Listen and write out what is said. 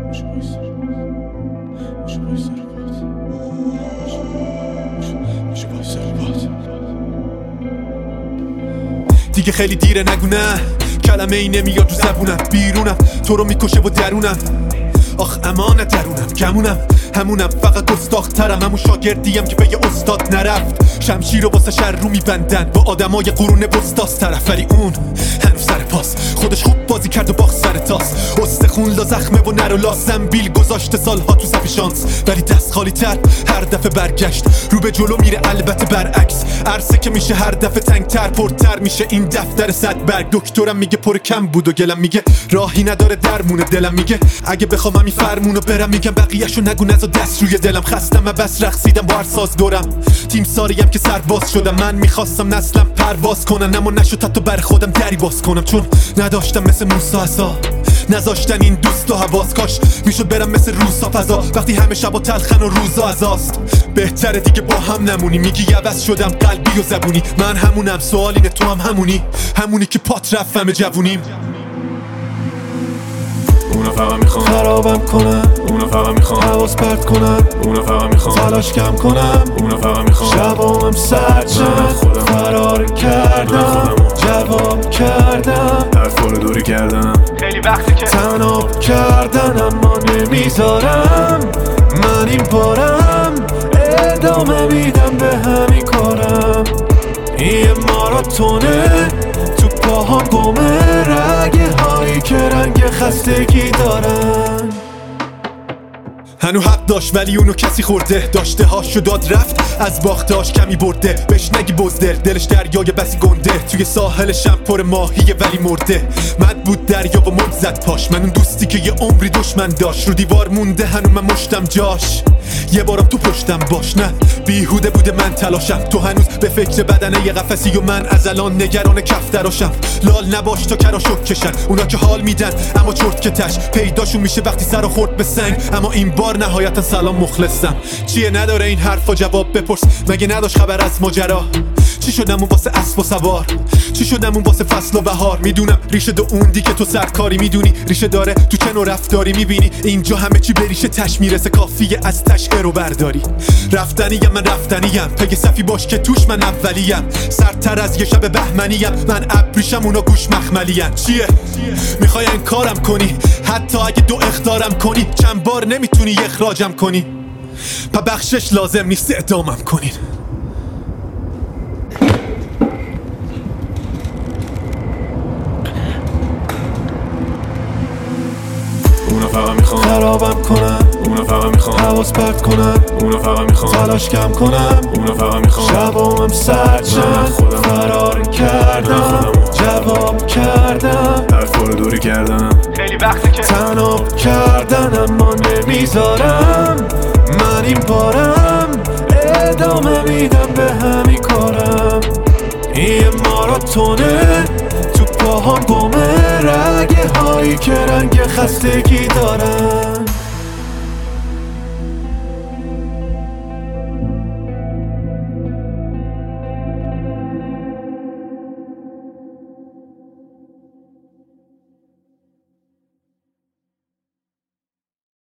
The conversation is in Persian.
دیگه خیلی دیره نگو نه، کلمه ای نمیاد تو زبونم. بیرونم تو رو میکشه و درونم، آخ امانت درونم کمونم همونم، فقط گستاخ‌ترم. همون شاگردیم که به یه استاد نرفت، شمشیر رو واسه شر رو میبندن با آدمای قرون وسطاست طرف، ولی اون هنوز سر پاس، خودش خوب بازی کرد و باخت سر تاس. استخون لا زخمه و نر و لا زنبیل گذاشته سالها تو صف شانس، ولی دست خالی تر هر دفعه برگشت. رو به جلو میره البته برعکس، عرصه که میشه هر دفعه تنگتر پرتر میشه این دفتر 100 برگ. دکترم میگه پر کم بود و گلم میگه راهی نداره درمونه. دلم میگه اگه بخوام همین فرمونو برم، میگم بقیه‌شو نگو نزا دست روی دلم. خستم و بس رقصیدم با هر ساز دورم، تیم ساریم که سرباز شدم. من میخواستم نسلم پرواز کنن، اما نشد حتی بر خودم دری باز کنم، چون نداشتم مثل موسی عصا، نذاشتن این دوست و حواس. کاش میشد برم مثل روسا فضا، وقتی همه شبا تلخن و روزا عزاست. بهتره دیگه با هم نمونی، میگی عوض شدم قلبی و زبونی. من همونم، سوال اینه تو هم همونی که پات رفتم جوونیم. اونا فقط میخوان خرابم کنن، اونا فقط میخوان حواس پرت کنن، اونا فقط میخوان تلاش کم کنم، اونا فقط میخوان شبامم سرچن فرار کردم، جواب کردم، حرفا رو دوری کردم، خیلی وقتی که تناب کردن، اما نمیذارم من این بارم، ادامه میدم به همین کارم. این ماراتونه تو پاهام گمه، رگه هایی که رنگ خستگی دارن. هنو حق داشت ولی اونو کسی خورده، داشته هاشو داد رفت از باختهاش کمی برده. بهش نگی بزدل، دلش دریای بسی گنده، توی ساحلشم پر ماهیه ولی مرده. مد بود دریا و مد زد پاش، من اون دوستی که یه عمری دشمن داشت. رو دیوار مونده هنو من مشتم جاش، یه بارم تو پشتم باش. نه بیهوده بوده من تلاشم، تو هنوز به فکر بدنه یه قفسی و من از الان نگران کف دراشم. لال نباش تا کراشو کشن اونا که حال میدن، اما چرت که تش پیداشون میشه وقتی سر خورد به سنگ. اما این بار نهایتا سلام مخلصم. چیه نداره این حرفا جواب بپرس، مگه نداشت خبر از ماجرا؟ چی شدم اون واسه اسب و سوار، چی شدم اون واسه فصل و بهار؟ میدونم ریشه دو اوندی که تو سرکاری، میدونی ریشه داره تو چه نوع رفتاری. میبینی اینجا همه چی به ریشه تش میرسه، کافیه از تش رو برداری. رفتنیم من رفتنیم، پگه صفی باش که توش من اولیم. سرتر از یه شب بهمنیم، من ابریشم اونا گوش مخملیم. چیه میخوای انکارم کنی؟ حتی اگه دو اخطارم کنی، چند بار نمیتونی اخراجم کنی. پا بخشش لازم نیست اعدامم کنین. اونا فقط میخوان خرابم کنن، اونا فقط میخوان حواس پرت کنن، اونا فقط میخوان تلاش کم کنم، اونا فقط میخوان شبامم سرچن فرار کردم، جواب کردم، حرفا رو دوری کردم، خیلی وقتی که تناب کردن، اما نمیذارم من این بارم، ادامه میدم به همین کارم. این ماراتونه تو پاهام گمه، رگه هایی که رنگ خستگی دارن.